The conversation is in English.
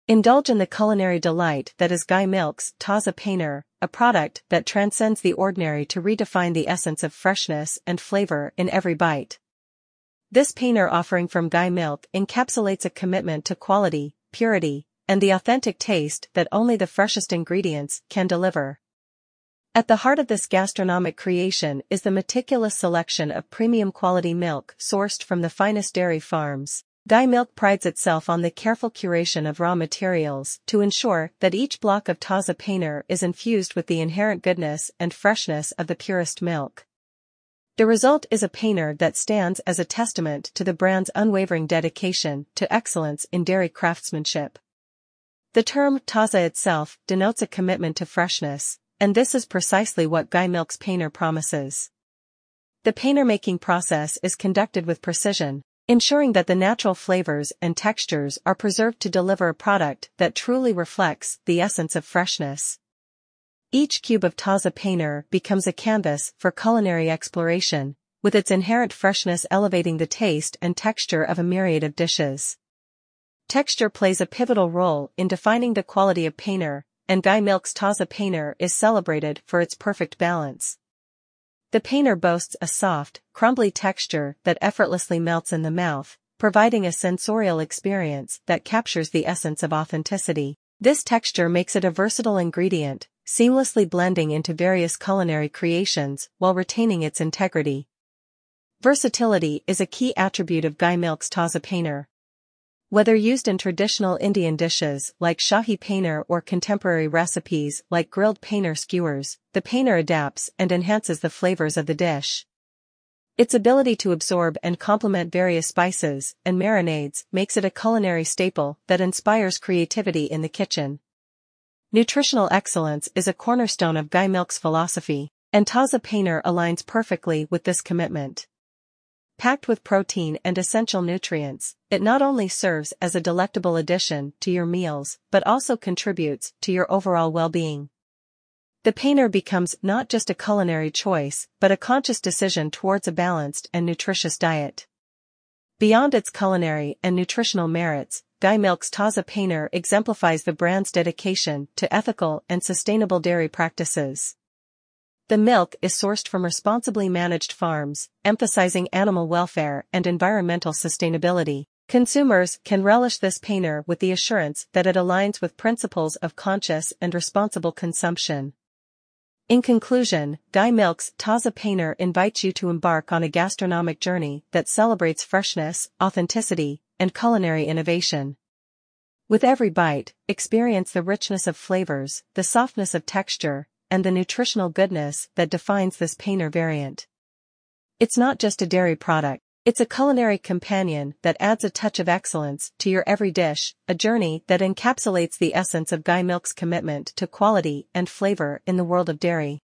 Indulge in the culinary delight that is Guy Milk's Taza Paneer, a product that transcends the ordinary to redefine the essence of freshness and flavor in every bite. This paneer offering from Guy Milk encapsulates a commitment to quality, purity, and the authentic taste that only the freshest ingredients can deliver. At the heart of this gastronomic creation is the meticulous selection of premium quality milk sourced from the finest dairy farms. Guy Milk prides itself on the careful curation of raw materials to ensure that each block of Taza Paneer is infused with the inherent goodness and freshness of the purest milk. The result is a paneer that stands as a testament to the brand's unwavering dedication to excellence in dairy craftsmanship. The term Taza itself denotes a commitment to freshness, and this is precisely what Guy Milk's paneer promises. The paneer making process is conducted with precision, ensuring that the natural flavors and textures are preserved to deliver a product that truly reflects the essence of freshness. Each cube of Taza Paneer becomes a canvas for culinary exploration, with its inherent freshness elevating the taste and texture of a myriad of dishes. Texture plays a pivotal role in defining the quality of paneer, and Guy Milk's Taza Paneer is celebrated for its perfect balance. The paneer boasts a soft, crumbly texture that effortlessly melts in the mouth, providing a sensorial experience that captures the essence of authenticity. This texture makes it a versatile ingredient, seamlessly blending into various culinary creations while retaining its integrity. Versatility is a key attribute of Guy Milk's Taza Paneer. Whether used in traditional Indian dishes like Shahi Paneer or contemporary recipes like grilled paneer skewers, the paneer adapts and enhances the flavors of the dish. Its ability to absorb and complement various spices and marinades makes it a culinary staple that inspires creativity in the kitchen. Nutritional excellence is a cornerstone of Guy Milk's philosophy, and Taza Paneer aligns perfectly with this commitment. Packed with protein and essential nutrients, it not only serves as a delectable addition to your meals but also contributes to your overall well-being. The paneer becomes not just a culinary choice but a conscious decision towards a balanced and nutritious diet. Beyond its culinary and nutritional merits, Guy Milk's Taza Paneer exemplifies the brand's dedication to ethical and sustainable dairy practices. The milk is sourced from responsibly managed farms, emphasizing animal welfare and environmental sustainability. Consumers can relish this paneer with the assurance that it aligns with principles of conscious and responsible consumption. In conclusion, Guy Milk's Taza Paneer invites you to embark on a gastronomic journey that celebrates freshness, authenticity, and culinary innovation. With every bite, experience the richness of flavors, the softness of texture, and the nutritional goodness that defines this paneer variant. It's not just a dairy product, it's a culinary companion that adds a touch of excellence to your every dish, a journey that encapsulates the essence of Guy Milk's commitment to quality and flavor in the world of dairy.